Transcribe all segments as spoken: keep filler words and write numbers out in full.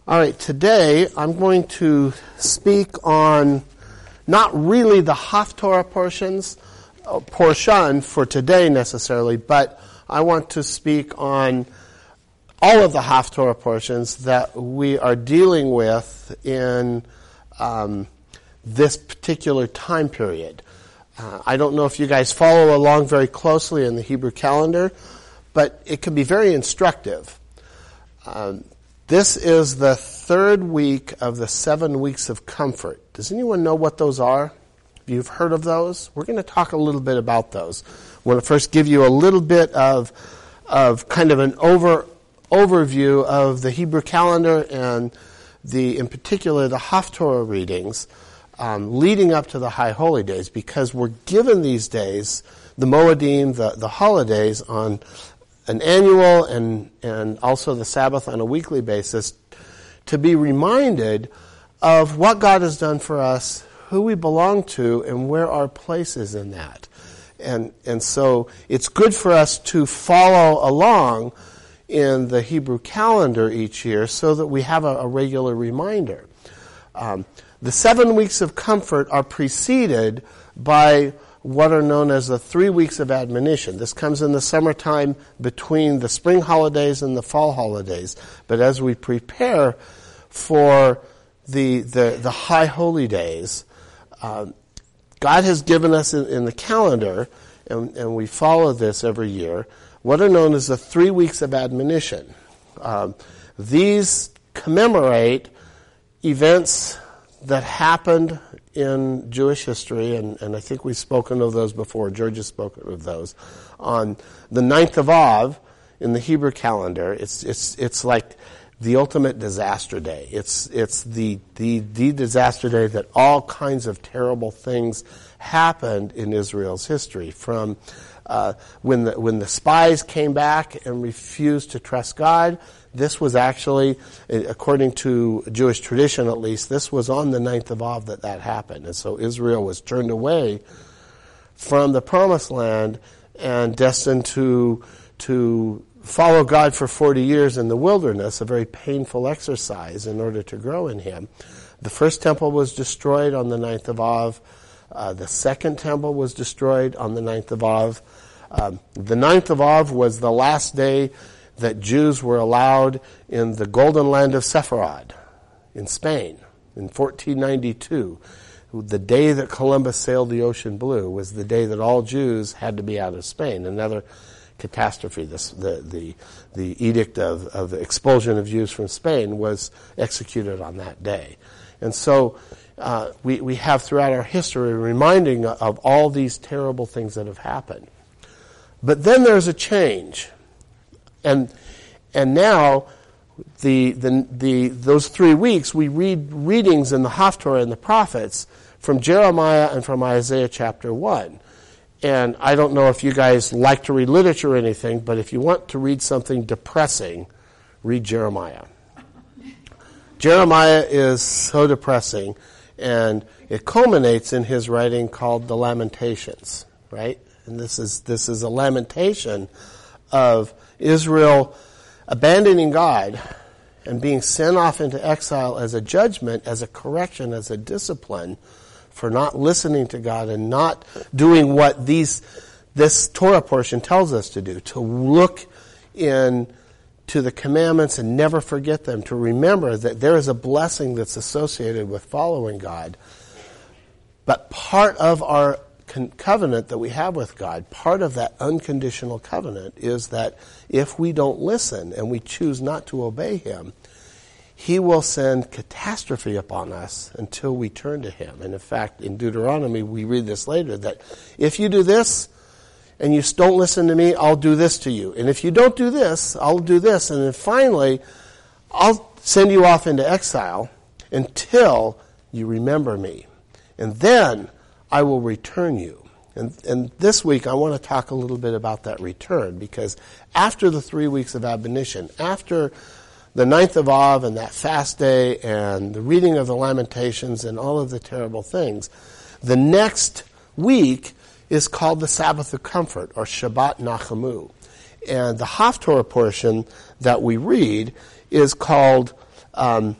All right, today I'm going to speak on not really the Haftorah portions, uh, portion for today necessarily, but I want to speak on all of the Haftorah portions that we are dealing with in um, this particular time period. Uh, I don't know if you guys follow along very closely in the Hebrew calendar, but it can be very instructive. Um, This is the third week of the seven weeks of comfort. Does anyone know what those are? You've heard of those? We're going to talk a little bit about those. I want to first give you a little bit of of kind of an over overview of the Hebrew calendar and the, in particular, the Haftorah readings um, leading up to the High Holy Days, because we're given these days, the Moedim, the, the holidays, on an annual and, and also the Sabbath on a weekly basis, to be reminded of what God has done for us, who we belong to, and where our place is in that. And, and so it's good for us to follow along in the Hebrew calendar each year so that we have a, a regular reminder. Um, the seven weeks of comfort are preceded by what are known as the three weeks of admonition. This comes in the summertime between the spring holidays and the fall holidays. But as we prepare for the the, the high holy days, uh, God has given us in, in the calendar, and, and we follow this every year, what are known as the three weeks of admonition. Um, these commemorate events that happened in Jewish history, and, and I think we've spoken of those before. George has spoken of those. On the ninth of Av in the Hebrew calendar, it's it's it's like the ultimate disaster day. It's it's the the the disaster day that all kinds of terrible things happened in Israel's history. From uh, when the when the spies came back and refused to trust God. This was actually, according to Jewish tradition at least, this was on the ninth of Av that that happened. And so Israel was turned away from the promised land and destined to to follow God for forty years in the wilderness, a very painful exercise in order to grow in Him. The first temple was destroyed on the ninth of Av. Uh, the second temple was destroyed on the ninth of Av. Um, the ninth of Av was the last day that Jews were allowed in the golden land of Sepharad in Spain in fourteen ninety-two. The day that Columbus sailed the ocean blue was the day that all Jews had to be out of Spain. Another catastrophe. This, the, the, the edict of, of the expulsion of Jews from Spain was executed on that day. And so uh, we, we have throughout our history reminding of all these terrible things that have happened. But then there's a change. And and now the the the those three weeks we read readings in the Haftorah and the prophets from Jeremiah and from Isaiah chapter one. And I don't know if you guys like to read literature or anything, but if you want to read something depressing, read Jeremiah. Jeremiah is so depressing, and it culminates in his writing called the Lamentations, right? And this is this is a lamentation of Israel abandoning God and being sent off into exile as a judgment, as a correction, as a discipline for not listening to God and not doing what these this Torah portion tells us to do, to look in to the commandments and never forget them, to remember that there is a blessing that's associated with following God. But part of our covenant that we have with God, part of that unconditional covenant is that if we don't listen and we choose not to obey Him, He will send catastrophe upon us until we turn to Him. And in fact, in Deuteronomy, we read this later, that if you do this and you don't listen to me, I'll do this to you. And if you don't do this, I'll do this. And then finally, I'll send you off into exile until you remember me. And then I will return you. And, and this week I want to talk a little bit about that return, because after the three weeks of admonition, after the ninth of Av and that fast day and the reading of the Lamentations and all of the terrible things, the next week is called the Sabbath of Comfort, or Shabbat Nachamu. And the Haftorah portion that we read is called um,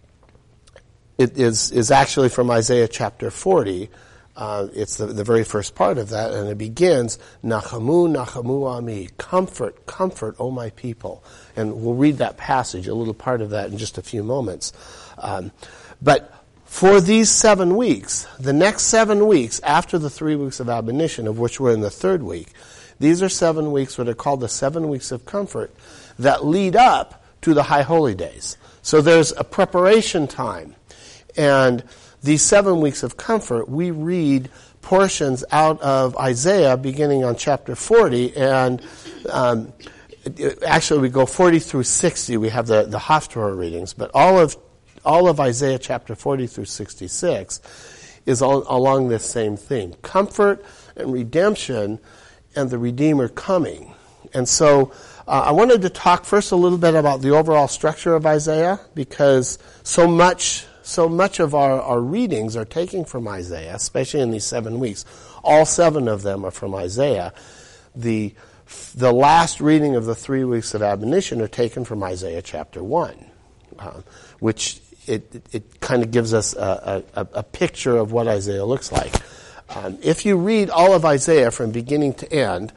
it is, is actually from Isaiah chapter forty. Uh, it's the, the very first part of that, and it begins, Nachamu, Nachamu Ami, comfort, comfort, O my people. And we'll read that passage, a little part of that in just a few moments. Um, but for these seven weeks, the next seven weeks after the three weeks of admonition, of which we're in the third week, these are seven weeks, what are called the seven weeks of comfort, that lead up to the High Holy Days. So there's a preparation time. And these seven weeks of comfort, we read portions out of Isaiah beginning on chapter forty, and um, actually we go forty through sixty. We have the, the Haftorah readings, but all of all of Isaiah chapter forty through sixty-six is all, along this same theme. Comfort and redemption and the Redeemer coming. And so uh, I wanted to talk first a little bit about the overall structure of Isaiah, because so much So much of our, our readings are taken from Isaiah, especially in these seven weeks. All seven of them are from Isaiah. The the last reading of the three weeks of admonition are taken from Isaiah chapter one, uh, which it it, it kind of gives us a, a, a picture of what Isaiah looks like. Um, if you read all of Isaiah from beginning to end,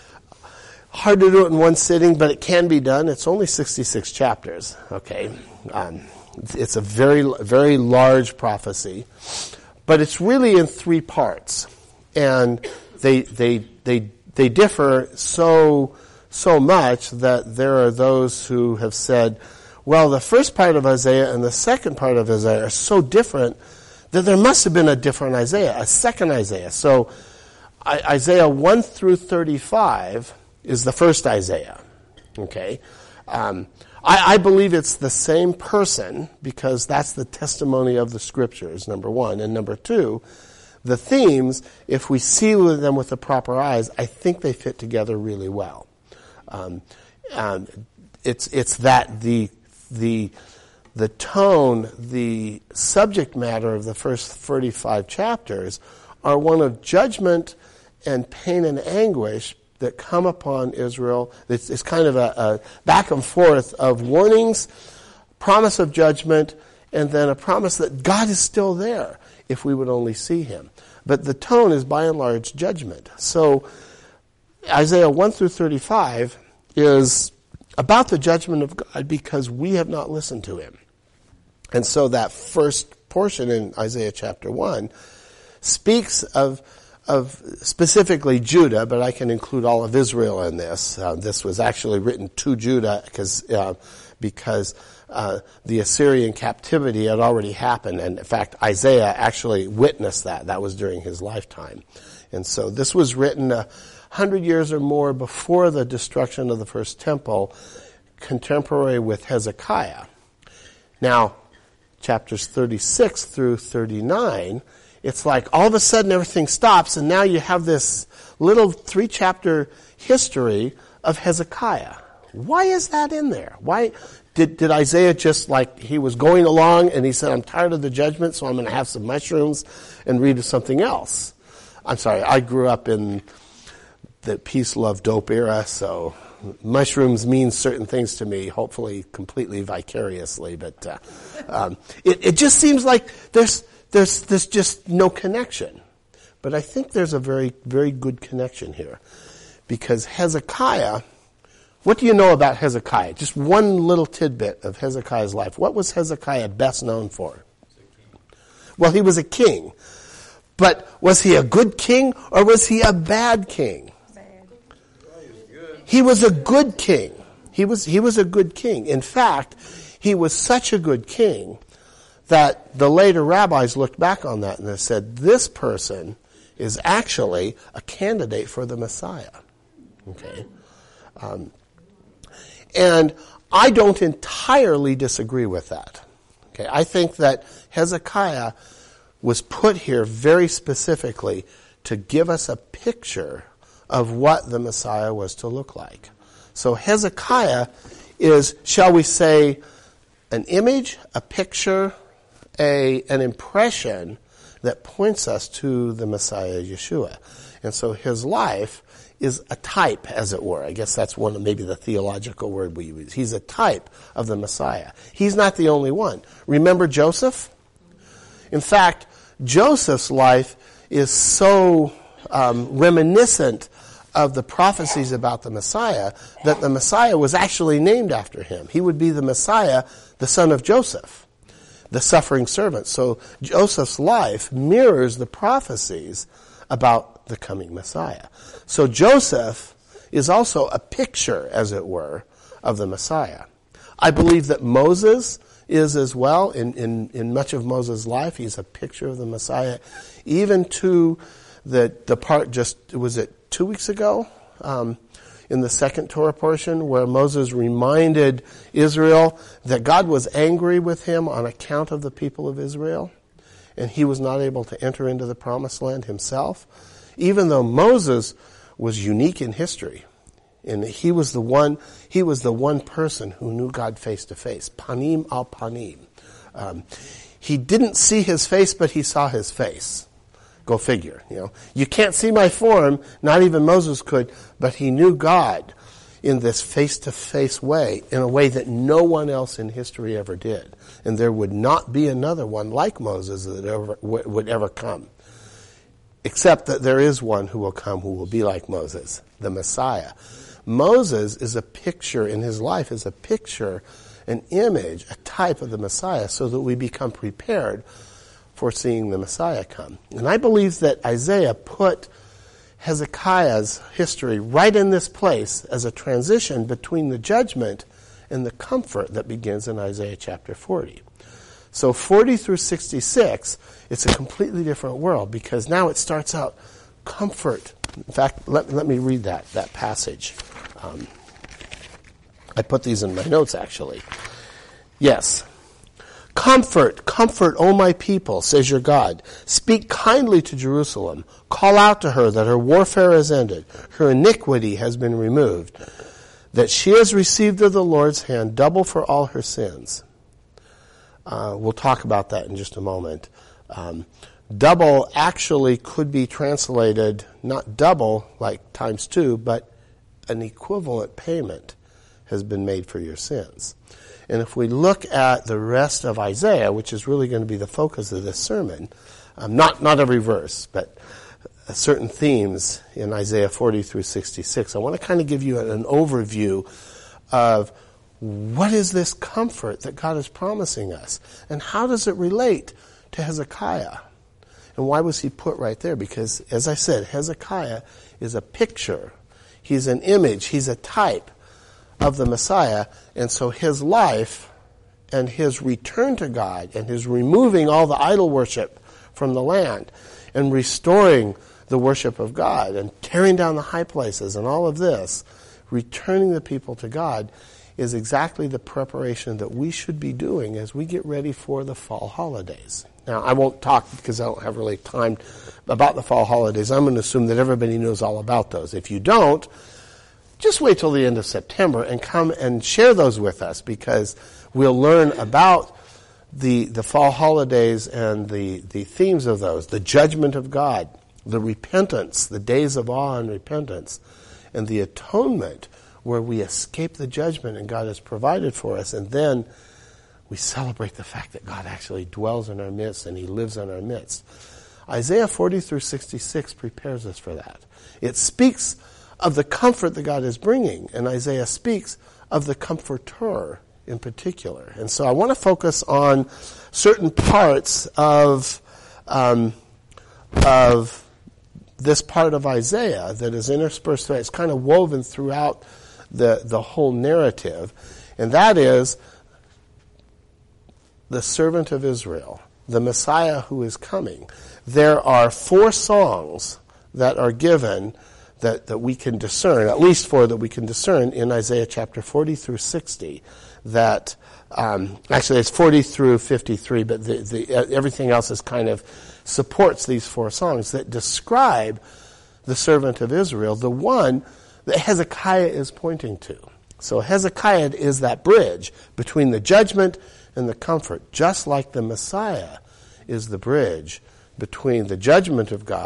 hard to do it in one sitting, but it can be done. It's only sixty-six chapters, okay? Um, It's a very, very large prophecy, but it's really in three parts, and they they they they differ so so much that there are those who have said, well, the first part of Isaiah and the second part of Isaiah are so different that there must have been a different Isaiah, a second Isaiah. So I, Isaiah one through thirty-five is the first Isaiah. Okay. Um, I, I believe it's the same person, because that's the testimony of the Scriptures, number one. And number two, the themes, if we see them with the proper eyes, I think they fit together really well. Um, um, it's it's that the the the tone, the subject matter of the first thirty-five chapters are one of judgment and pain and anguish that come upon Israel. It's, it's kind of a, a back and forth of warnings, promise of judgment, and then a promise that God is still there if we would only see him. But the tone is by and large judgment. So Isaiah one through thirty-five is about the judgment of God because we have not listened to him. And so that first portion in Isaiah chapter one speaks of of specifically Judah, but I can include all of Israel in this. Uh, this was actually written to Judah because uh, because uh, the Assyrian captivity had already happened, and in fact Isaiah actually witnessed that. That was during his lifetime. And so this was written a hundred years or more before the destruction of the first temple, contemporary with Hezekiah. Now, chapters thirty-six through thirty-nine, it's like all of a sudden everything stops, and now you have this little three-chapter history of Hezekiah. Why is that in there? Why did did Isaiah just, like, he was going along and he said, I'm tired of the judgment, so I'm going to have some mushrooms and read something else? I'm sorry, I grew up in the peace, love, dope era, so mushrooms mean certain things to me, hopefully completely vicariously, but uh, um, it, it just seems like there's There's, there's just no connection. But I think there's a very, very good connection here. Because Hezekiah, what do you know about Hezekiah? Just one little tidbit of Hezekiah's life. What was Hezekiah best known for? Well, he was a king. But was he a good king or was he a bad king? Bad. He was a good king. He was, he was a good king. In fact, he was such a good king that the later rabbis looked back on that and they said, this person is actually a candidate for the Messiah. Okay? Um, and I don't entirely disagree with that. Okay? I think that Hezekiah was put here very specifically to give us a picture of what the Messiah was to look like. So Hezekiah is, shall we say, an image, a picture, A, an impression that points us to the Messiah Yeshua. And so his life is a type, as it were. I guess that's one of maybe the theological word we use. He's a type of the Messiah. He's not the only one. Remember Joseph? In fact, Joseph's life is so um, reminiscent of the prophecies about the Messiah that the Messiah was actually named after him. He would be the Messiah, the son of Joseph, the suffering servant. So Joseph's life mirrors the prophecies about the coming Messiah. So Joseph is also a picture, as it were, of the Messiah. I believe that Moses is as well. In, in, in much of Moses' life, he's a picture of the Messiah. Even to the, the part just, was it two weeks ago, um, in the second Torah portion, where Moses reminded Israel that God was angry with him on account of the people of Israel, and he was not able to enter into the promised land himself, even though Moses was unique in history. And he was the one, he was the one person who knew God face to face. Panim al panim. Um, he didn't see his face, but he saw his face. Go figure, you know. You can't see my form, not even Moses could, but he knew God in this face-to-face way, in a way that no one else in history ever did. And there would not be another one like Moses that ever, would ever come. Except that there is one who will come who will be like Moses, the Messiah. Moses is a picture in his life, is a picture, an image, a type of the Messiah, so that we become prepared for seeing the Messiah come. And I believe that Isaiah put Hezekiah's history right in this place as a transition between the judgment and the comfort that begins in Isaiah chapter forty. So forty through sixty-six, it's a completely different world, because now it starts out comfort. In fact, let, let me read that, that passage. Um, I put these in my notes, actually. Yes. Comfort, comfort, O my people, says your God. Speak kindly to Jerusalem. Call out to her that her warfare is ended. Her iniquity has been removed. That she has received of the Lord's hand double for all her sins. Uh, we'll talk about that in just a moment. Um, double actually could be translated, not double, like times two, but an equivalent payment has been made for your sins. And if we look at the rest of Isaiah, which is really going to be the focus of this sermon, um, not, not every verse, but uh, certain themes in Isaiah forty through sixty-six, I want to kind of give you an, an overview of what is this comfort that God is promising us, and how does it relate to Hezekiah? And why was he put right there? Because, as I said, Hezekiah is a picture. He's an image. He's a type of the Messiah, and so his life and his return to God and his removing all the idol worship from the land and restoring the worship of God and tearing down the high places and all of this, returning the people to God, is exactly the preparation that we should be doing as we get ready for the fall holidays. Now, I won't talk because I don't have really time about the fall holidays. I'm going to assume that everybody knows all about those. If you don't, just wait till the end of September and come and share those with us, because we'll learn about the the fall holidays and the, the themes of those, the judgment of God, the repentance, the days of awe and repentance, and the atonement, where we escape the judgment and God has provided for us, and then we celebrate the fact that God actually dwells in our midst and he lives in our midst. Isaiah forty through sixty-six prepares us for that. It speaks of the comfort that God is bringing, and Isaiah speaks of the comforter in particular. And so I want to focus on certain parts of um, of this part of Isaiah that is interspersed throughout. It's kind of woven throughout the, the whole narrative, and that is the servant of Israel, the Messiah who is coming. There are four songs that are given that, that we can discern, at least four that we can discern in Isaiah chapter forty through sixty, that, um, actually it's forty through fifty-three, but the, the, everything else is kind of supports these four songs that describe the servant of Israel, the one that Hezekiah is pointing to. So Hezekiah is that bridge between the judgment and the comfort, just like the Messiah is the bridge between the judgment of God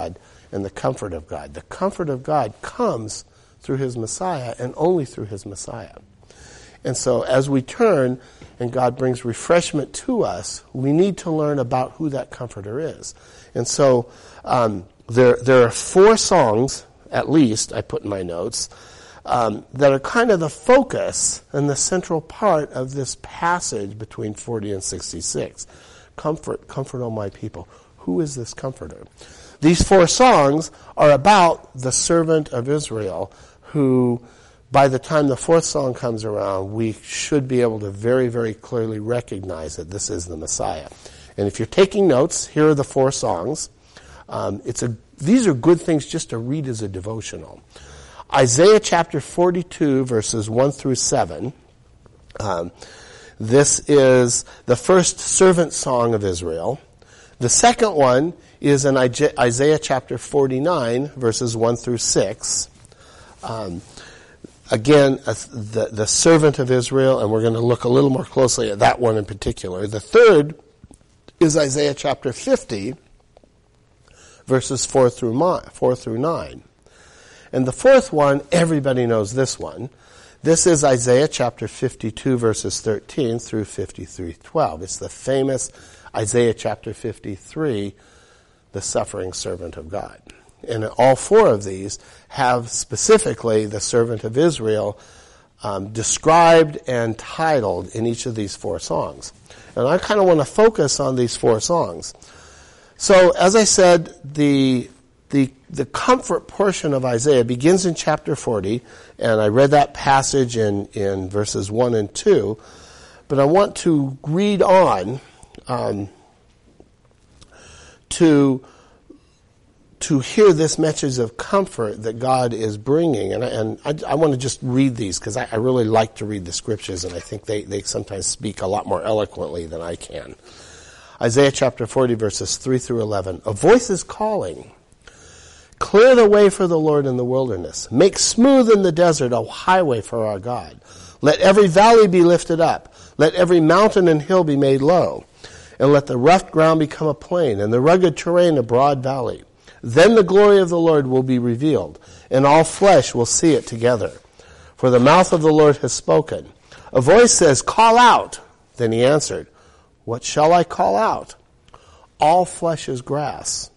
and the comfort of God. The comfort of God comes through his Messiah and only through his Messiah. And so as we turn and God brings refreshment to us, we need to learn about who that comforter is. And so um, there, there are four songs, at least, I put in my notes, um, that are kind of the focus and the central part of this passage between forty and sixty-six. Comfort, comfort, O my people. Who is this comforter? These four songs are about the servant of Israel who, by the time the fourth song comes around, we should be able to very, very clearly recognize that this is the Messiah. And if you're taking notes, here are the four songs. Um, it's a these are good things just to read as a devotional. Isaiah chapter forty-two, verses one through seven. Um, this is the first servant song of Israel. The second one is in Isaiah chapter forty-nine, verses one through six. Um, again, uh, the, the servant of Israel, and we're going to look a little more closely at that one in particular. The third is Isaiah chapter fifty, verses four through nine. And the fourth one, everybody knows this one. This is Isaiah chapter fifty-two, verses thirteen through fifty-three, twelve. It's the famous Isaiah chapter fifty-three, the suffering servant of God. And all four of these have specifically the servant of Israel um, described and titled in each of these four songs. And I kind of want to focus on these four songs. So, as I said, the the the comfort portion of Isaiah begins in chapter forty, and I read that passage in, in verses one and two, but I want to read on um, to to hear this message of comfort that God is bringing. And I, and I, I want to just read these because I, I really like to read the scriptures, and I think they, they sometimes speak a lot more eloquently than I can. Isaiah chapter forty, verses three through eleven. A voice is calling. Clear the way for the Lord in the wilderness. Make smooth in the desert a highway for our God. Let every valley be lifted up. Let every mountain and hill be made low. And let the rough ground become a plain, and the rugged terrain a broad valley. Then the glory of the Lord will be revealed, and all flesh will see it together. For the mouth of the Lord has spoken. A voice says, call out. Then he answered, what shall I call out? All flesh is grass,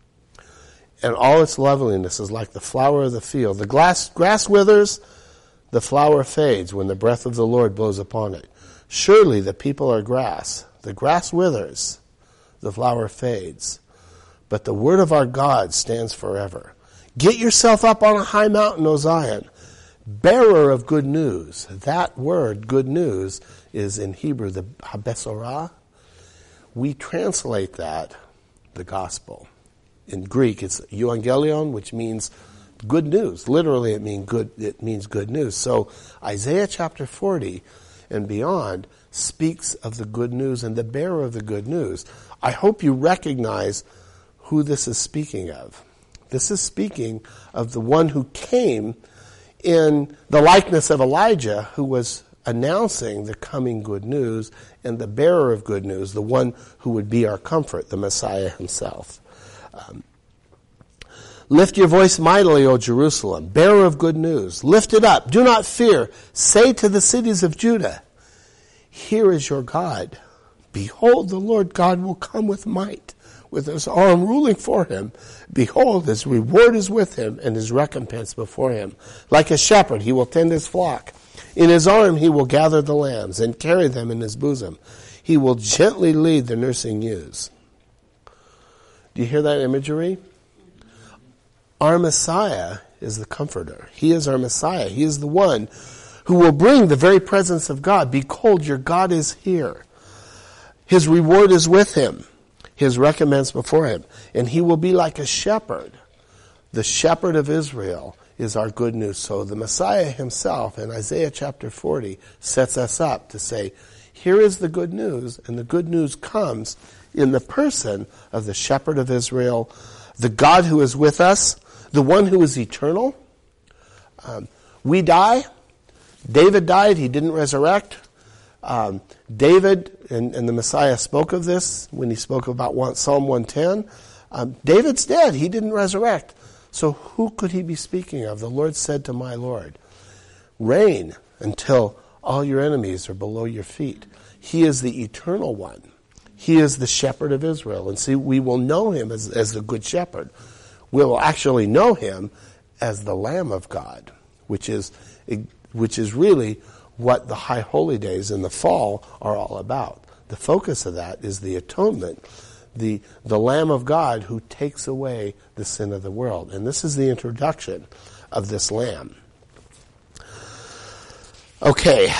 and all its loveliness is like the flower of the field. The glass, grass withers, the flower fades when the breath of the Lord blows upon it. Surely the people are grass. The grass withers, the flower fades. But the word of our God stands forever. Get yourself up on a high mountain, O Zion, bearer of good news. That word, good news, is in Hebrew the habesorah. We translate that, the gospel. In Greek, it's euangelion, which means good news. Literally, it means good. It means good news. So Isaiah chapter forty and beyond speaks of the good news and the bearer of the good news. I hope you recognize who this is speaking of. This is speaking of the one who came in the likeness of Elijah, who was announcing the coming good news, and the bearer of good news, the one who would be our comfort, the Messiah himself. Um, Lift your voice mightily, O Jerusalem, bearer of good news. Lift it up. Do not fear. Say to the cities of Judah, here is your God. Behold, the Lord God will come with might, with his arm ruling for him. Behold, his reward is with him, and his recompense before him. Like a shepherd, he will tend his flock. In his arm he will gather the lambs and carry them in his bosom. He will gently lead the nursing ewes. Do you hear that imagery? Our Messiah is the comforter. He is our Messiah. He is the one who will bring the very presence of God. Behold, your God is here. His reward is with him. His recompense before him. And he will be like a shepherd. The shepherd of Israel is our good news. So the Messiah himself in Isaiah chapter forty sets us up to say, here is the good news, and the good news comes in the person of the shepherd of Israel, the God who is with us, the one who is eternal. Um, we die. David died. He didn't resurrect. Um, David and, and the Messiah spoke of this when he spoke about one, Psalm one ten. Um, David's dead. He didn't resurrect. So who could he be speaking of? The Lord said to my Lord, reign until all your enemies are below your feet. He is the eternal one. He is the shepherd of Israel. And see, we will know him as, as the good shepherd. We will actually know him as the Lamb of God, which is, which is really what the high holy days in the fall are all about. The focus of that is the atonement, the, the Lamb of God who takes away the sin of the world. And this is the introduction of this Lamb. Okay.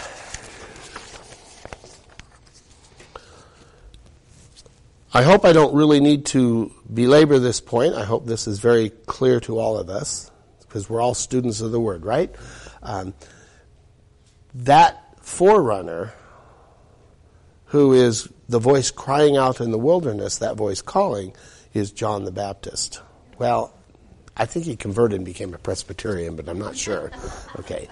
I hope I don't really need to belabor this point. I hope this is very clear to all of us, because we're all students of the Word, right? Um, that forerunner who is the voice crying out in the wilderness, that voice calling, is John the Baptist. Well, I think he converted and became a Presbyterian, but I'm not sure. Okay.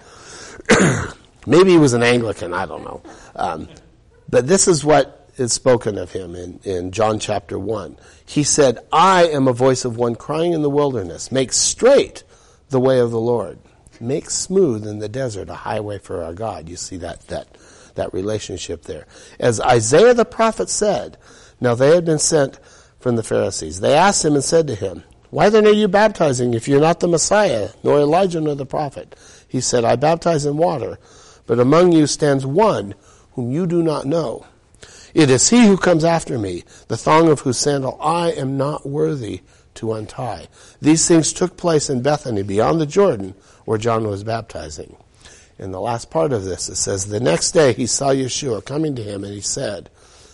Maybe he was an Anglican, I don't know. Um, but this is what is spoken of him in, in John chapter one. He said, I am a voice of one crying in the wilderness, make straight the way of the Lord. Make smooth in the desert a highway for our God. You see that that that relationship there. As Isaiah the prophet said, now they had been sent from the Pharisees. They asked him and said to him, why then are you baptizing if you're not the Messiah, nor Elijah, nor the prophet? He said, I baptize in water, but among you stands one whom you do not know. It is he who comes after me, the thong of whose sandal I am not worthy to untie. These things took place in Bethany, beyond the Jordan, where John was baptizing. In the last part of this, it says, the next day he saw Yeshua coming to him, and he said,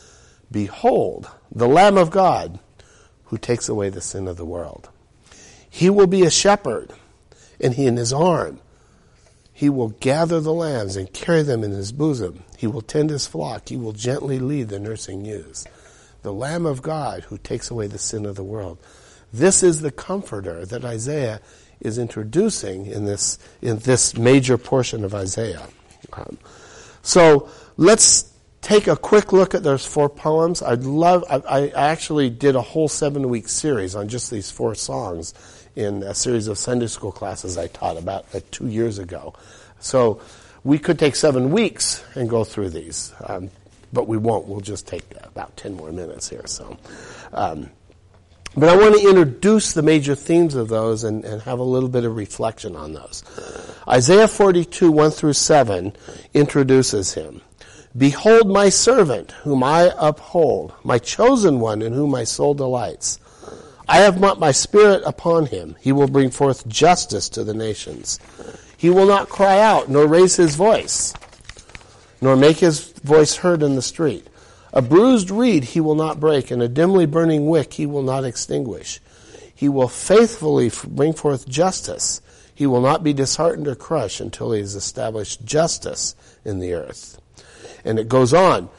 behold, the Lamb of God, who takes away the sin of the world. He will be a shepherd, and he in his arm, he will gather the lambs and carry them in his bosom. He will tend his flock. He will gently lead the nursing ewes. The Lamb of God who takes away the sin of the world. This is the comforter that Isaiah is introducing in this in this major portion of Isaiah. Um, so let's take a quick look at those four poems. I'd love. I, I actually did a whole seven-week series on just these four songs in a series of Sunday school classes I taught about uh, two years ago. So we could take seven weeks and go through these, um, but we won't. We'll just take about ten more minutes here. So, um, but I want to introduce the major themes of those and, and have a little bit of reflection on those. Isaiah forty-two, one through seven introduces him. Behold my servant, whom I uphold, my chosen one in whom my soul delights. I have put my spirit upon him. He will bring forth justice to the nations. He will not cry out, nor raise his voice, nor make his voice heard in the street. A bruised reed he will not break, and a dimly burning wick he will not extinguish. He will faithfully bring forth justice. He will not be disheartened or crushed until he has established justice in the earth. And it goes on.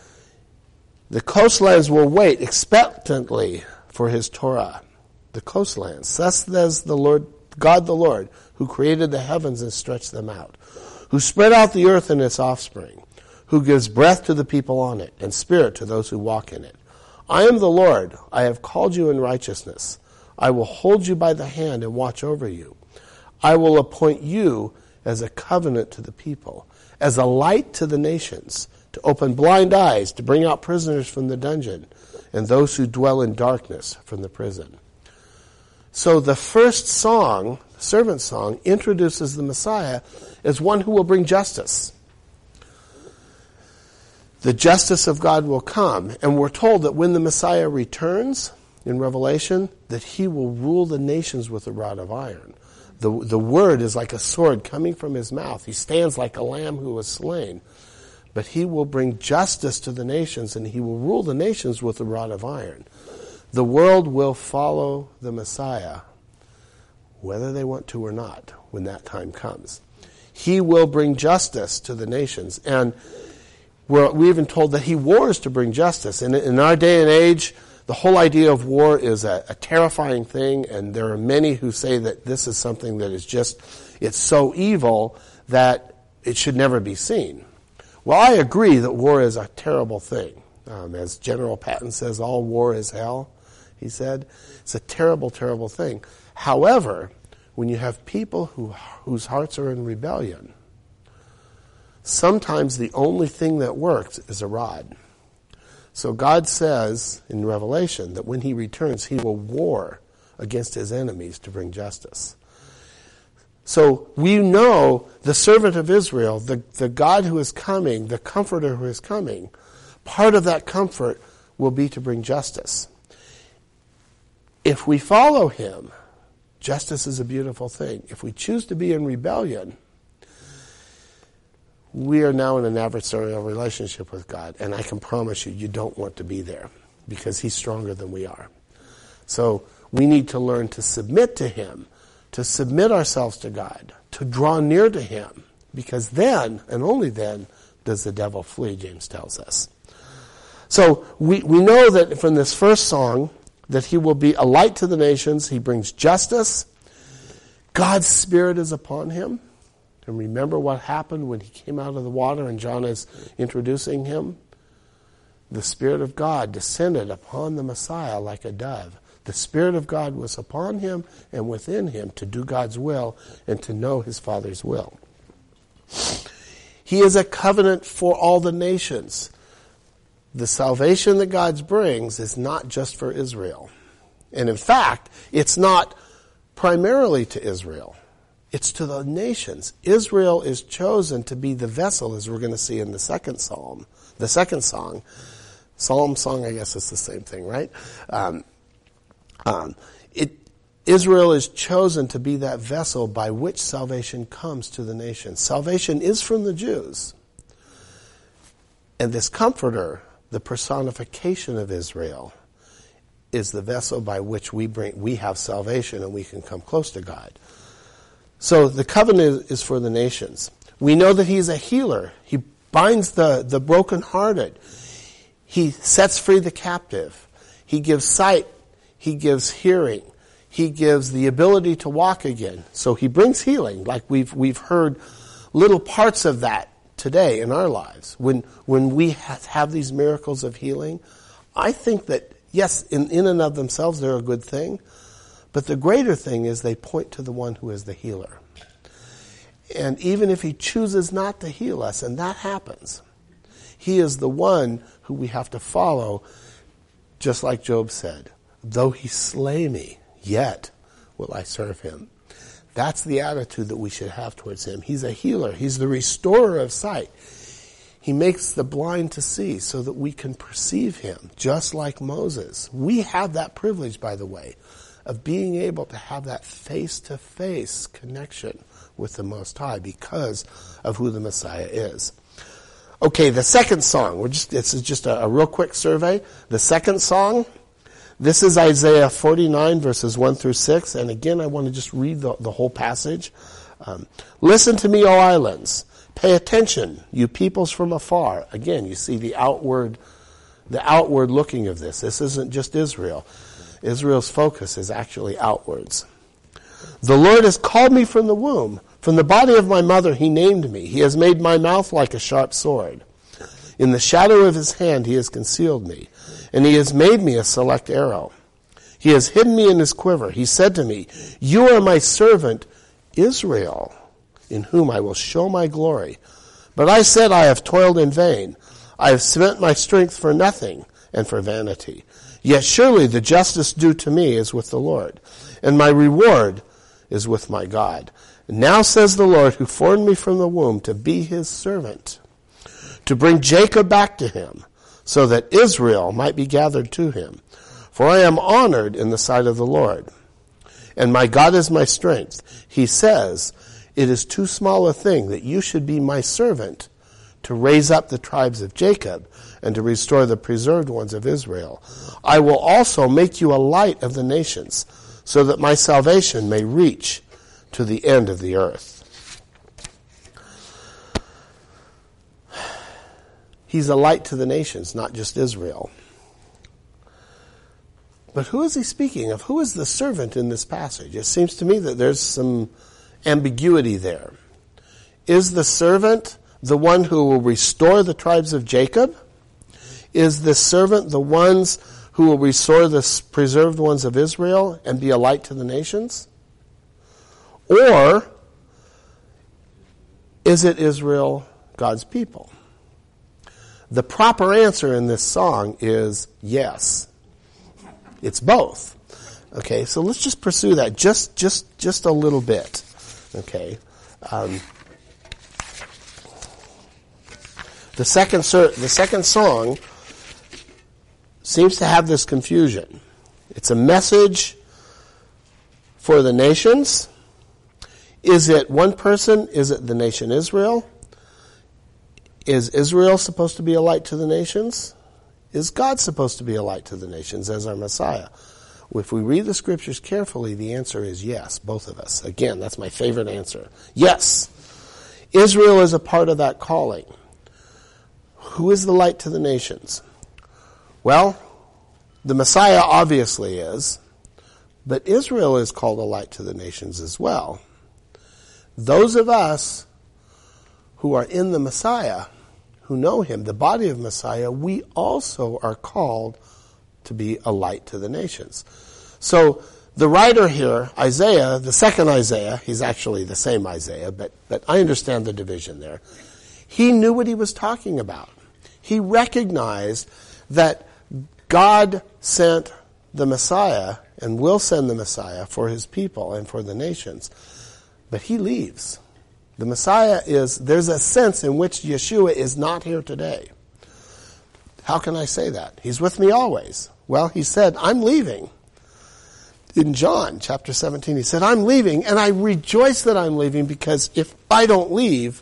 The coastlands will wait expectantly for his Torah. The coastlands. Thus says the Lord, God the Lord, who created the heavens and stretched them out, who spread out the earth and its offspring, who gives breath to the people on it, and spirit to those who walk in it. I am the Lord. I have called you in righteousness. I will hold you by the hand and watch over you. I will appoint you as a covenant to the people, as a light to the nations, to open blind eyes, to bring out prisoners from the dungeon, and those who dwell in darkness from the prison. So the first song, the servant song, introduces the Messiah as one who will bring justice. The justice of God will come, and we're told that when the Messiah returns in Revelation, that he will rule the nations with a rod of iron. The, the word is like a sword coming from his mouth. He stands like a lamb who was slain. But he will bring justice to the nations, and he will rule the nations with a rod of iron. The world will follow the Messiah, whether they want to or not, when that time comes. He will bring justice to the nations. And we're, we're even told that he wars to bring justice. And in our day and age, the whole idea of war is a, a terrifying thing, and there are many who say that this is something that is just, it's so evil that it should never be seen. Well, I agree that war is a terrible thing. Um, as General Patton says, all war is hell. he said. It's a terrible, terrible thing. However, when you have people who whose hearts are in rebellion, sometimes the only thing that works is a rod. So God says in Revelation that when he returns, he will war against his enemies to bring justice. So we know the servant of Israel, the, the God who is coming, the comforter who is coming, part of that comfort will be to bring justice. If we follow him, justice is a beautiful thing. If we choose to be in rebellion, we are now in an adversarial relationship with God, and I can promise you, you don't want to be there because he's stronger than we are. So we need to learn to submit to him, to submit ourselves to God, to draw near to him, because then, and only then, does the devil flee, James tells us. So we, we know that from this first song that he will be a light to the nations, he brings justice, God's Spirit is upon him. And remember what happened when he came out of the water and John is introducing him? The Spirit of God descended upon the Messiah like a dove. The Spirit of God was upon him and within him to do God's will and to know his Father's will. He is a covenant for all the nations. The salvation that God brings is not just for Israel. And in fact, it's not primarily to Israel. It's to the nations. Israel is chosen to be the vessel, as we're going to see in the second psalm. The second song. Psalm, song, I guess it's the same thing, right? Um, um, it, Israel is chosen to be that vessel by which salvation comes to the nations. Salvation is from the Jews. And this comforter, the personification of Israel, is the vessel by which we bring, we have salvation and we can come close to God. So the covenant is for the nations. We know that he's a healer. He binds the, the brokenhearted. He sets free the captive. He gives sight. He gives hearing. He gives the ability to walk again. So he brings healing, like we've we've heard little parts of that today in our lives. When when we have these miracles of healing, I think that, yes, in, in and of themselves they're a good thing. But the greater thing is they point to the one who is the healer. And even if he chooses not to heal us, and that happens, he is the one who we have to follow, just like Job said, though he slay me, yet will I serve him. That's the attitude that we should have towards him. He's a healer. He's the restorer of sight. He makes the blind to see so that we can perceive him, just like Moses. We have that privilege, by the way, of being able to have that face-to-face connection with the Most High because of who the Messiah is. Okay, the second song. We're just, this is just a, a real quick survey. The second song, this is Isaiah forty-nine, verses one through six. And again, I want to just read the, the whole passage. Um, Listen to me, O islands. Pay attention, you peoples from afar. Again, you see the outward, the outward looking of this. This isn't just Israel. Israel's focus is actually outwards. The Lord has called me from the womb. From the body of my mother he named me. He has made my mouth like a sharp sword. In the shadow of his hand he has concealed me, and he has made me a select arrow. He has hidden me in his quiver. He said to me, you are my servant Israel, in whom I will show my glory. But I said, I have toiled in vain. I have spent my strength for nothing and for vanity. Yet surely the justice due to me is with the Lord, and my reward is with my God. Now says the Lord, who formed me from the womb to be his servant, to bring Jacob back to him, so that Israel might be gathered to him. For I am honored in the sight of the Lord, and my God is my strength. He says, it is too small a thing that you should be my servant to raise up the tribes of Jacob and to restore the preserved ones of Israel. I will also make you a light of the nations, so that my salvation may reach to the end of the earth. He's a light to the nations, not just Israel. But who is he speaking of? Who is the servant in this passage? It seems to me that there's some ambiguity there. Is the servant the one who will restore the tribes of Jacob? Is the servant the ones who will restore the preserved ones of Israel and be a light to the nations? Or is it Israel, God's people? The proper answer in this song is yes. It's both. Okay, so let's just pursue that just just just a little bit. Okay. Um, the second the second song seems to have this confusion. It's a message for the nations. Is it one person? Is it the nation Israel? Is Israel supposed to be a light to the nations? Is God supposed to be a light to the nations as our Messiah? If we read the scriptures carefully, the answer is yes, both of us. Again, that's my favorite answer. Yes. Israel is a part of that calling. Who is the light to the nations? Well, the Messiah obviously is, but Israel is called a light to the nations as well. Those of us who are in the Messiah, who know him, the body of Messiah, we also are called to be a light to the nations. So the writer here, Isaiah, the second Isaiah, he's actually the same Isaiah, but, but I understand the division there. He knew what he was talking about. He recognized that God sent the Messiah and will send the Messiah for his people and for the nations. But he leaves. The Messiah is, there's a sense in which Yeshua is not here today. How can I say that? He's with me always. Well, he said, I'm leaving. In John chapter seventeen, he said, I'm leaving, and I rejoice that I'm leaving, because if I don't leave,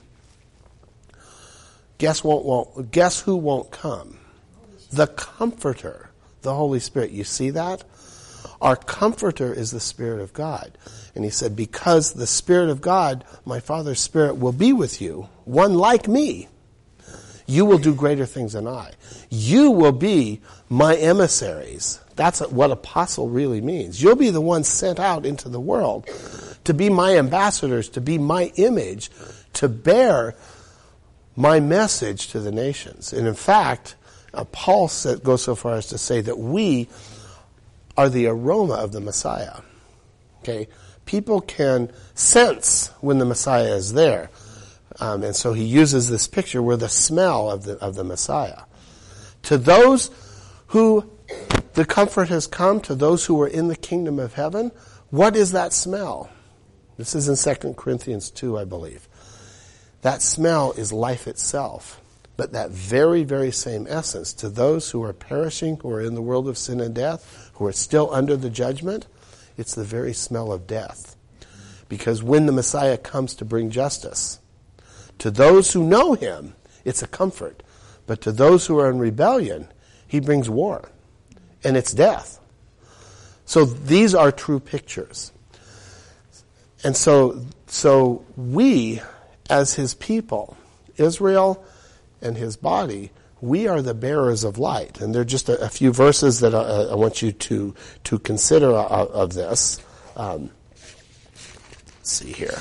guess won't, won't guess who won't come? The Comforter, the Holy Spirit. You see that? Our Comforter is the Spirit of God. And he said, because the Spirit of God, my Father's Spirit, will be with you, one like me, you will do greater things than I. You will be my emissaries. That's what apostle really means. You'll be the ones sent out into the world to be my ambassadors, to be my image, to bear my message to the nations. And in fact, uh, Paul said, goes so far as to say that we are the aroma of the Messiah. Okay? People can sense when the Messiah is there. Um, and so he uses this picture where the smell of the of the Messiah. To those who the comfort has come, to those who are in the kingdom of heaven, what is that smell? This is in Second Corinthians two, I believe. That smell is life itself. But that very, very same essence, to those who are perishing, who are in the world of sin and death, who are still under the judgment, it's the very smell of death. Because when the Messiah comes to bring justice, to those who know him, it's a comfort. But to those who are in rebellion, he brings war. And it's death. So these are true pictures. And so, so we, as his people, Israel and his body, we are the bearers of light. And there are just a, a few verses that I, I want you to, to consider of, of this. Um, let's see here.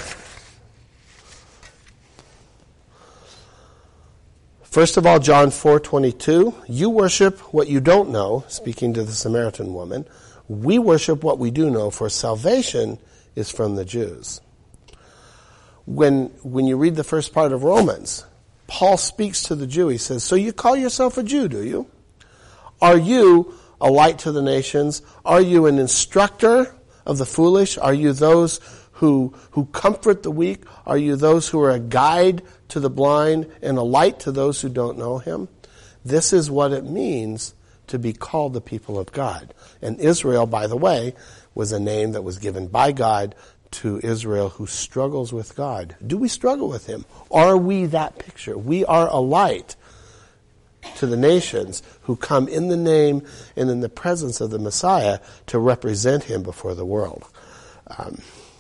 First of all, John four twenty-two, you worship what you don't know, speaking to the Samaritan woman. We worship what we do know, for salvation is from the Jews. When, when you read the first part of Romans, Paul speaks to the Jew. He says, so you call yourself a Jew, do you? Are you a light to the nations? Are you an instructor of the foolish? Are you those who who comfort the weak? Are you those who are a guide to the blind and a light to those who don't know him? This is what it means to be called the people of God. And Israel, by the way, was a name that was given by God to Israel who struggles with God. Do we struggle with him? Are we that picture? We are a light to the nations who come in the name and in the presence of the Messiah to represent him before the world. Um,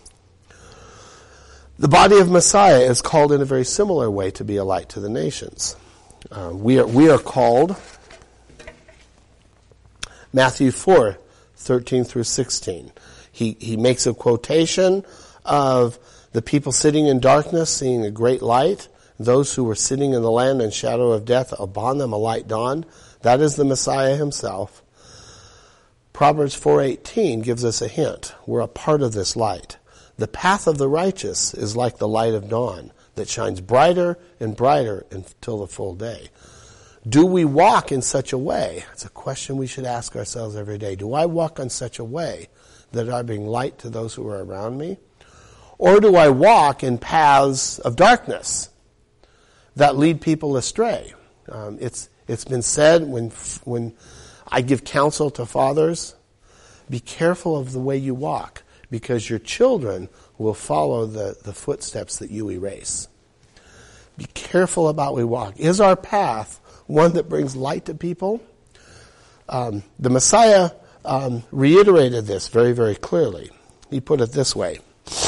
the body of Messiah is called in a very similar way to be a light to the nations. Uh, we are we are called, Matthew four, thirteen through sixteen. He he makes a quotation of the people sitting in darkness seeing a great light. Those who were sitting in the land and shadow of death, upon them a light dawned. That is the Messiah himself. Proverbs four eighteen gives us a hint. We're a part of this light. The path of the righteous is like the light of dawn that shines brighter and brighter until the full day. Do we walk in such a way? It's a question we should ask ourselves every day. Do I walk in such a way that I bring light to those who are around me? Or do I walk in paths of darkness that lead people astray? Um, it's it's been said when when I give counsel to fathers, be careful of the way you walk, because your children will follow the, the footsteps that you erase. Be careful about we walk. Is our path one that brings light to people? Um, the Messiah um, reiterated this very, very clearly. He put it this way.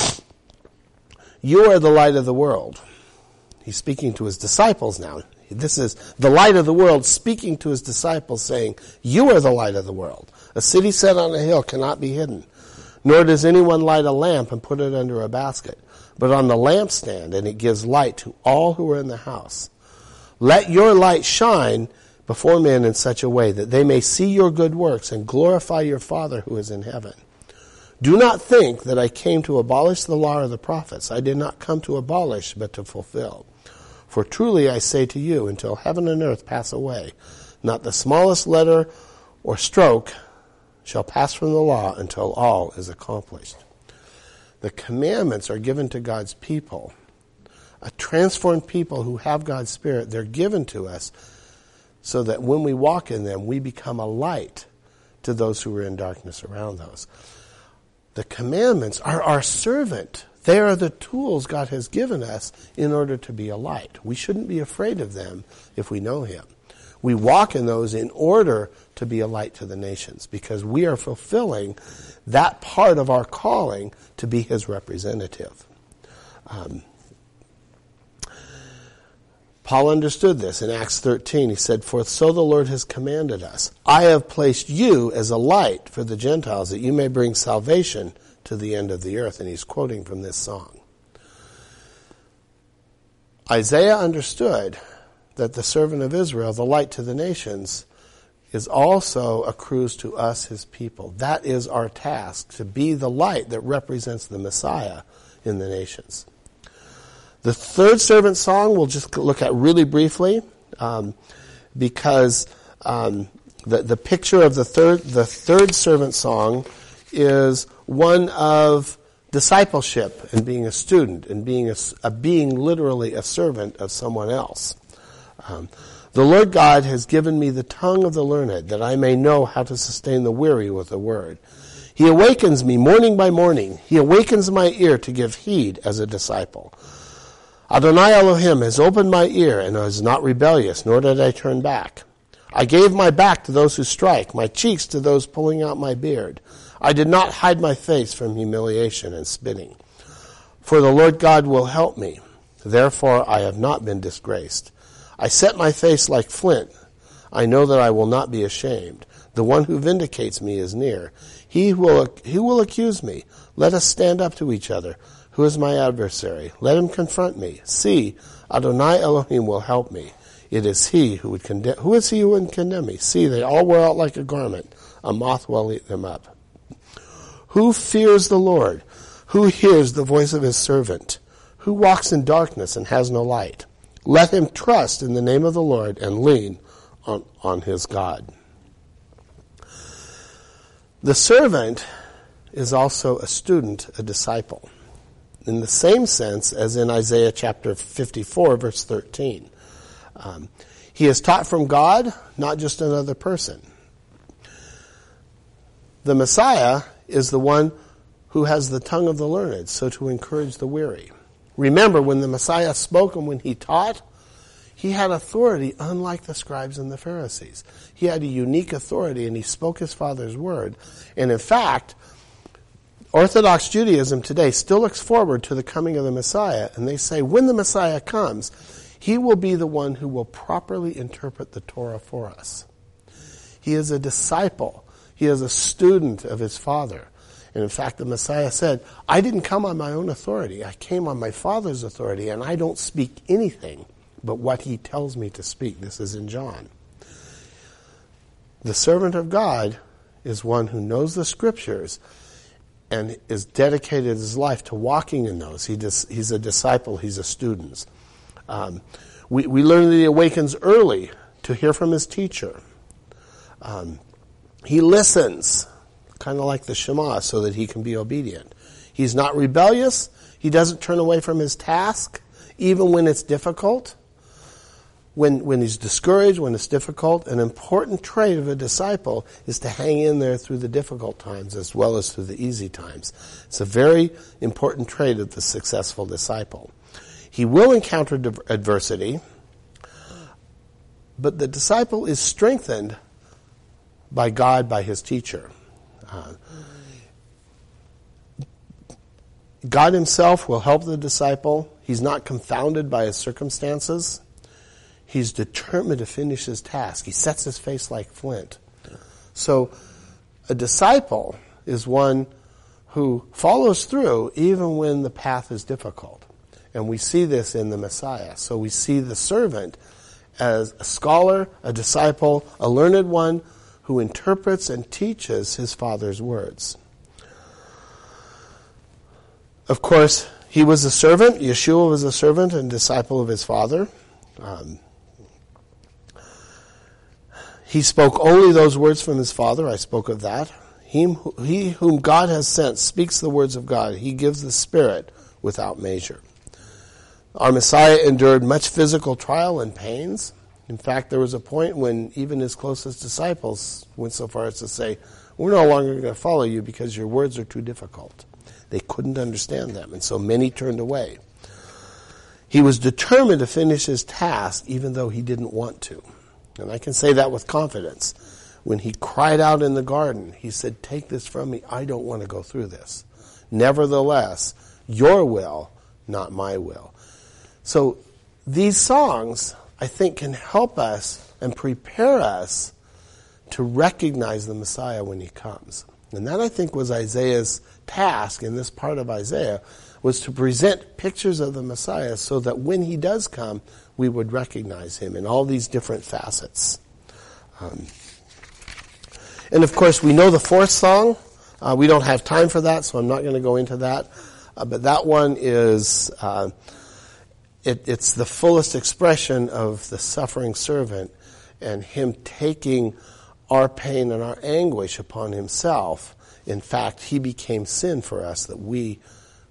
You are the light of the world. He's speaking to his disciples now. This is the light of the world speaking to his disciples, saying, you are the light of the world. A city set on a hill cannot be hidden. Nor does anyone light a lamp and put it under a basket, but on the lampstand, and it gives light to all who are in the house. Let your light shine before men in such a way that they may see your good works and glorify your Father who is in heaven. Do not think that I came to abolish the law or the prophets. I did not come to abolish, but to fulfill. For truly I say to you, until heaven and earth pass away, not the smallest letter or stroke shall pass from the law until all is accomplished. The commandments are given to God's people. A transformed people who have God's Spirit, they're given to us so that when we walk in them, we become a light to those who are in darkness around us. The commandments are our servant. They are the tools God has given us in order to be a light. We shouldn't be afraid of them if we know him. We walk in those in order to be a light to the nations, because we are fulfilling that part of our calling to be his representative. Um, Paul understood this in Acts thirteen. He said, for so the Lord has commanded us. I have placed you as a light for the Gentiles, that you may bring salvation to the end of the earth. And he's quoting from this song. Isaiah understood that the servant of Israel, the light to the nations, is also accrues to us, his people. That is our task, to be the light that represents the Messiah in the nations. The third servant song we'll just look at really briefly, um, because um, the the picture of the third the third servant song is one of discipleship and being a student and being a, a being literally a servant of someone else. Um, the Lord God has given me the tongue of the learned, that I may know how to sustain the weary with a word. He awakens me morning by morning. He awakens my ear to give heed as a disciple. Adonai Elohim has opened my ear, and I was not rebellious, nor did I turn back. I gave my back to those who strike, my cheeks to those pulling out my beard. I did not hide my face from humiliation and spitting. For the Lord God will help me. Therefore I have not been disgraced. I set my face like flint. I know that I will not be ashamed. The one who vindicates me is near. He will, he will accuse me. Let us stand up to each other. Who is my adversary? Let him confront me. See, Adonai Elohim will help me. It is he who would condemn. Who is he who would condemn me? See, they all wear out like a garment. A moth will eat them up. Who fears the Lord? Who hears the voice of his servant? Who walks in darkness and has no light? Let him trust in the name of the Lord and lean on, on his God. The servant is also a student, a disciple, in the same sense as in Isaiah chapter fifty-four, verse thirteen. Um, he is taught from God, not just another person. The Messiah is the one who has the tongue of the learned, so to encourage the weary. Remember, when the Messiah spoke and when he taught, he had authority unlike the scribes and the Pharisees. He had a unique authority, and he spoke his Father's word. And in fact, Orthodox Judaism today still looks forward to the coming of the Messiah, and they say when the Messiah comes, he will be the one who will properly interpret the Torah for us. He is a disciple. He is a student of his Father. And in fact, the Messiah said, I didn't come on my own authority. I came on my Father's authority, and I don't speak anything but what he tells me to speak. This is in John. The servant of God is one who knows the Scriptures and is dedicated his life to walking in those. He dis, he's a disciple. He's a student. Um, we, we learn that he awakens early to hear from his teacher. Um, he listens, kind of like the Shema, so that he can be obedient. He's not rebellious. He doesn't turn away from his task, even when it's difficult. When, when he's discouraged, when it's difficult, an important trait of a disciple is to hang in there through the difficult times as well as through the easy times. It's a very important trait of the successful disciple. He will encounter adversity, but the disciple is strengthened by God, by his teacher. Uh, God himself will help the disciple. He's not confounded by his circumstances. He's determined to finish his task. He sets his face like flint. So a disciple is one who follows through even when the path is difficult. And we see this in the Messiah. So we see the servant as a scholar, a disciple, a learned one who interprets and teaches his Father's words. Of course, he was a servant. Yeshua was a servant and disciple of his Father. Um, He spoke only those words from his Father. I spoke of that. He, he whom God has sent speaks the words of God. He gives the Spirit without measure. Our Messiah endured much physical trial and pains. In fact, there was a point when even his closest disciples went so far as to say, we're no longer going to follow you because your words are too difficult. They couldn't understand them, and so many turned away. He was determined to finish his task even though he didn't want to. And I can say that with confidence. When he cried out in the garden, he said, take this from me. I don't want to go through this. Nevertheless, your will, not my will. So these songs, I think, can help us and prepare us to recognize the Messiah when he comes. And that, I think, was Isaiah's task in this part of Isaiah, was to present pictures of the Messiah so that when he does come, we would recognize him in all these different facets. Um, and of course, we know the fourth song. Uh, we don't have time for that, so I'm not going to go into that. Uh, but that one is, uh, it, it's the fullest expression of the suffering servant and him taking our pain and our anguish upon himself. In fact, he became sin for us that we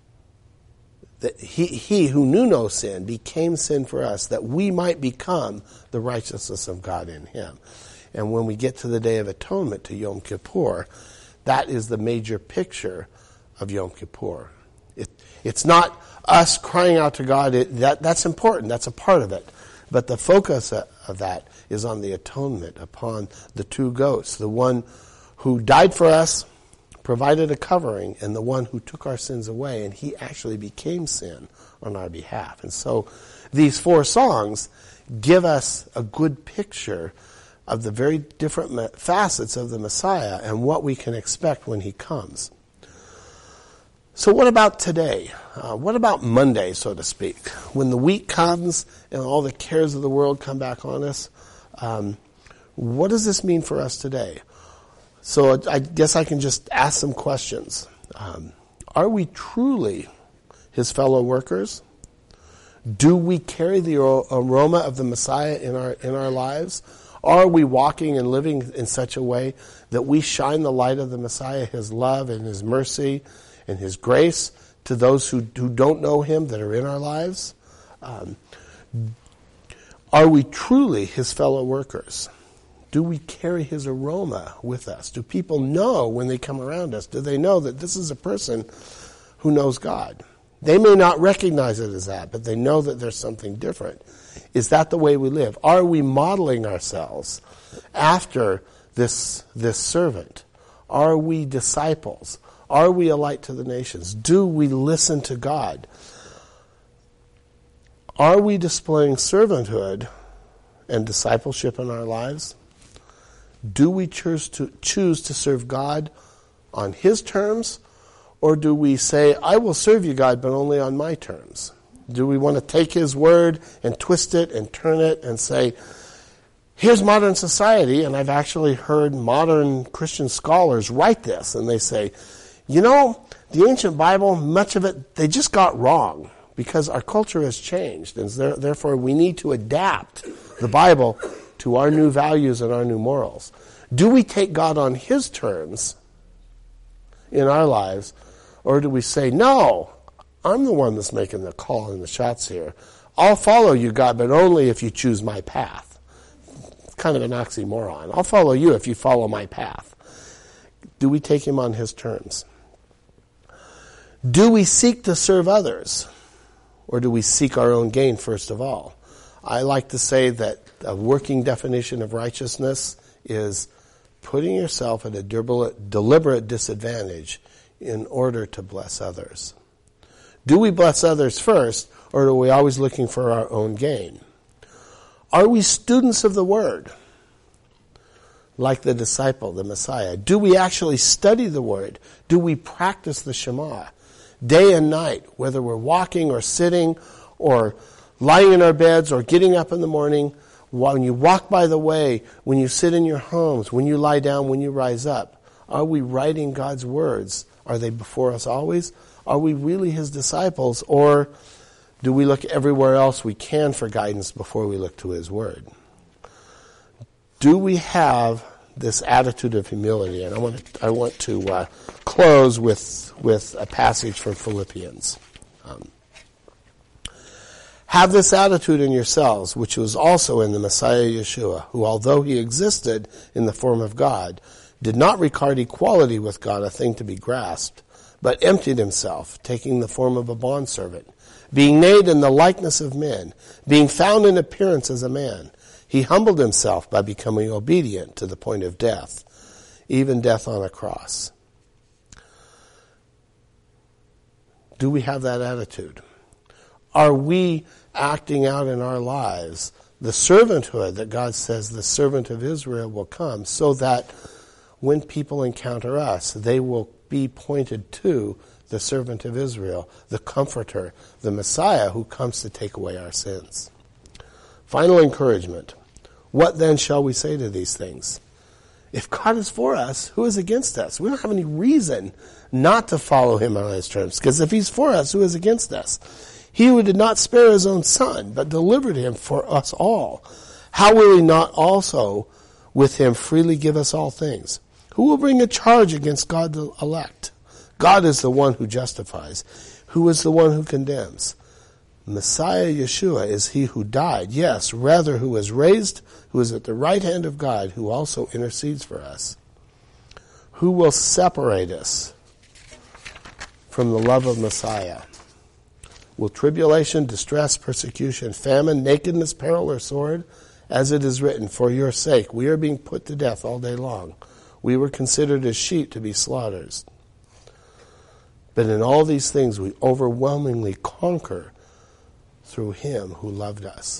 that he, he who knew no sin became sin for us, that we might become the righteousness of God in him. And when we get to the Day of Atonement, to Yom Kippur, that is the major picture of Yom Kippur. It, it's not us crying out to God. It, that, that's important. That's a part of it. But the focus of that is on the atonement, upon the two goats, the one who died for us, provided a covering, and the one who took our sins away, and he actually became sin on our behalf. And so these four songs give us a good picture of the very different facets of the Messiah and what we can expect when he comes. So what about today? Uh, what about Monday, so to speak? When the week comes and all the cares of the world come back on us, um, what does this mean for us today? So I guess I can just ask some questions. Um, are we truly his fellow workers? Do we carry the aroma of the Messiah in our in our lives? Are we walking and living in such a way that we shine the light of the Messiah, his love and his mercy and his grace to those who, who don't know him that are in our lives? Um, are we truly his fellow workers? Do we carry his aroma with us? Do people know when they come around us? Do they know that this is a person who knows God? They may not recognize it as that, but they know that there's something different. Is that the way we live? Are we modeling ourselves after this, this servant? Are we disciples? Are we a light to the nations? Do we listen to God? Are we displaying servanthood and discipleship in our lives? Do we choose to choose to serve God on his terms, or do we say, I will serve you, God, but only on my terms? Do we want to take his word and twist it and turn it and say, Here's modern society, and I've actually heard modern Christian scholars write this, and they say, you know, the ancient Bible, much of it, they just got wrong because our culture has changed, and therefore we need to adapt the Bible to our new values and our new morals. Do we take God on his terms in our lives, or do we say, no, I'm the one that's making the call and the shots here. I'll follow you, God, but only if you choose my path. It's kind of an oxymoron. I'll follow you if you follow my path. Do we take him on his terms? Do we seek to serve others, or do we seek our own gain first of all? I like to say that a working definition of righteousness is putting yourself at a deliberate, deliberate disadvantage in order to bless others. Do we bless others first, or are we always looking for our own gain? Are we students of the Word, like the disciple, the Messiah? Do we actually study the Word? Do we practice the Shema day and night, whether we're walking or sitting or lying in our beds or getting up in the morning, when you walk by the way, when you sit in your homes, when you lie down, when you rise up? Are we writing God's words? Are they before us always? Are we really his disciples, or do we look everywhere else we can for guidance before we look to his word? Do we have this attitude of humility? And I want to, I want to uh, close with, with a passage from Philippians. Um, Have this attitude in yourselves, which was also in the Messiah Yeshua, who, although he existed in the form of God, did not regard equality with God a thing to be grasped, but emptied himself, taking the form of a bondservant. Being made in the likeness of men, being found in appearance as a man, he humbled himself by becoming obedient to the point of death, even death on a cross. Do we have that attitude? Are we acting out in our lives the servanthood that God says the servant of Israel will come, so that when people encounter us, they will be pointed to the servant of Israel, the comforter, the Messiah who comes to take away our sins? Final encouragement. What then shall we say to these things? If God is for us, who is against us? We don't have any reason not to follow him on his terms, because if he's for us, who is against us? He who did not spare his own son, but delivered him for us all, how will he not also with him freely give us all things? Who will bring a charge against God the elect? God is the one who justifies. Who is the one who condemns? Messiah Yeshua is he who died, yes, rather who was raised, who is at the right hand of God, who also intercedes for us. Who will separate us from the love of Messiah? Will tribulation, distress, persecution, famine, nakedness, peril, or sword? As it is written, for your sake we are being put to death all day long. We were considered as sheep to be slaughtered. But in all these things we overwhelmingly conquer through him who loved us.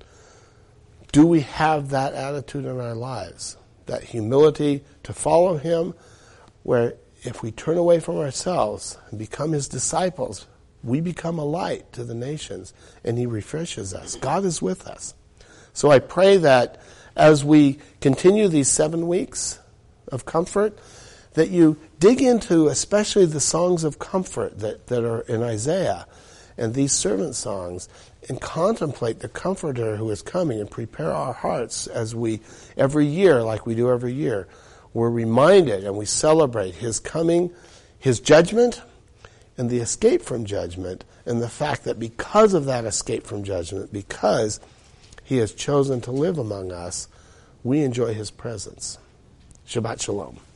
Do we have that attitude in our lives? That humility to follow him, where if we turn away from ourselves and become his disciples, we become a light to the nations, and he refreshes us. God is with us. So I pray that as we continue these seven weeks of comfort, that you dig into especially the songs of comfort that, that are in Isaiah and these servant songs, and contemplate the Comforter who is coming, and prepare our hearts as we, every year, like we do every year, we're reminded and we celebrate his coming, his judgment, and the escape from judgment, and the fact that because of that escape from judgment, because he has chosen to live among us, we enjoy his presence. Shabbat Shalom.